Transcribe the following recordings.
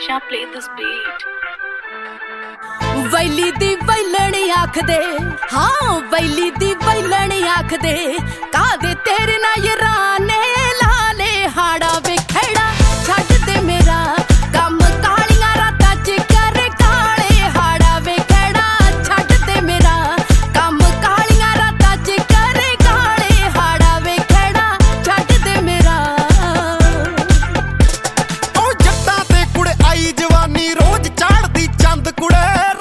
Shall play this beat. वैली दी वैलण आखदे, हाँ वैली दी वैलण आखदे, कादे तेरे ना ये राने लाले हाड़ा विखेड़ा छड्ड दे मेरा कम कालियां रातां च कर काले हाड़ा विखेड़ा छड्ड दे मेरा कम कालियां रातां च कर काले हाड़ा विखेड़ा छड्ड दे मेरा। ओ जट्टां ते कुड़े आई जवानी रोज चाड़दी चंद कुड़े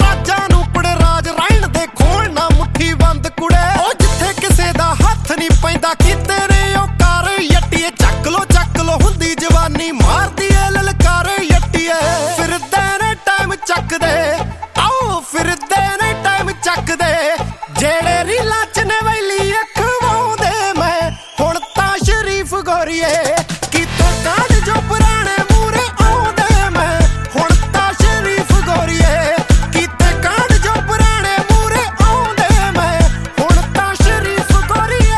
कि तेरे ओ कार यट्टीए चक लो हुंदी जवानी मारदी ए ललकार यट्टीए फिरदे ने टाइम चक दे आओ फिरदे ने टाइम चक दे जेड़े रीलां च ने वैली अखवाउंदे मैं हुण तां शरीफ गोरीए कीते कांड जो पुराने मूरे आउंदे मैं हुण तां शरीफ गोरीए कीते कांड जो पुराने मूरे आउंदे मैं हुण तां शरीफ गोरीए।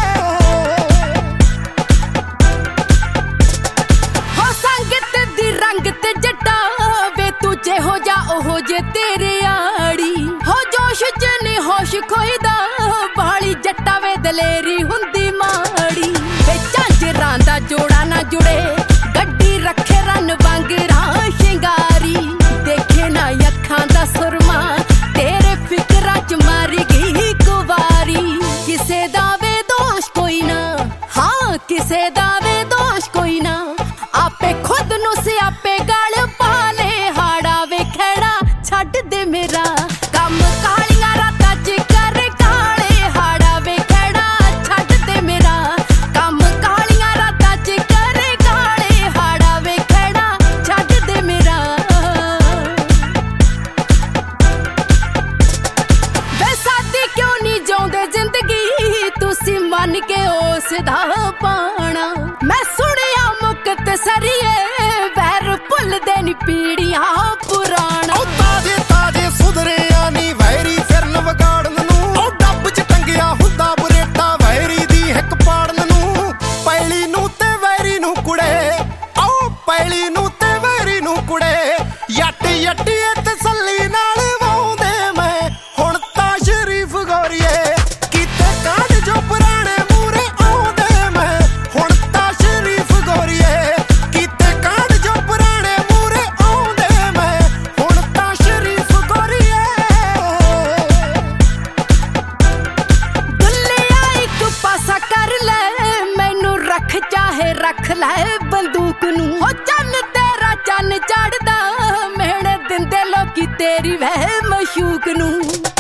ते जट्टा वे तू जेहो जा ओहो जे तेरे आड़ी हो जोश च नी होश खोईदा बाली जट्टा वे दलेरी हुंदी माड़ी वे झांजरां दा जोड़ा ना जुड़े गड्डी रखे रन वांगरा शिंगारी देखे ना अखां दा सुरमा तेरे फिकरां च मारी गई कुवारी किसे दा वे दोष कोई ना हाँ किसे दा वे दोष कोई ना आपे खुद नू सियापे गल पाले हाड़ा विखेड़ा छड्ड दे मेरा कम कालियां रातां च कर काले हाड़ा विखेड़ा छड्ड दे मेरा कम कालियां रातां च कर काले हाड़ा विखेड़ा छड्ड दे मेरा। वे सादी क्यों नहीं जिउंदे जिंदगी तुसी मन के उस दा पाना मैं सुनिया मुकत सरिए वैर भुलदे नी पीड़ियां पुराना ताजे ताजे सुधरिया नी वैरी फिरन वगाड़न नू ओ डब च टंगिया हुंदा बुरेटा वैरी दी हिक पाड़न नू पैली नू ते वैरी नू कुड़े ओ पैली नू ते वैरी नू कुड़े यट यट्टी तसल्ली नाल वाउंदे मैं हुण तां शरीफ गोरीए कीते कांड जो पुराने मूरे आउंदे मैं हुण तां शरीफ गोरीए कीते कांड जो पुराने मूरे आउंदे मैं हुण तां शरीफ गोरीए। दुल्लिया इक पासा कर ले मैनू रख चाहे रख ले बंदूक नू हो चन्न तेरा चन्न चढ़दा मेहने दिंदे लोकी तेरी वह मशूक नू।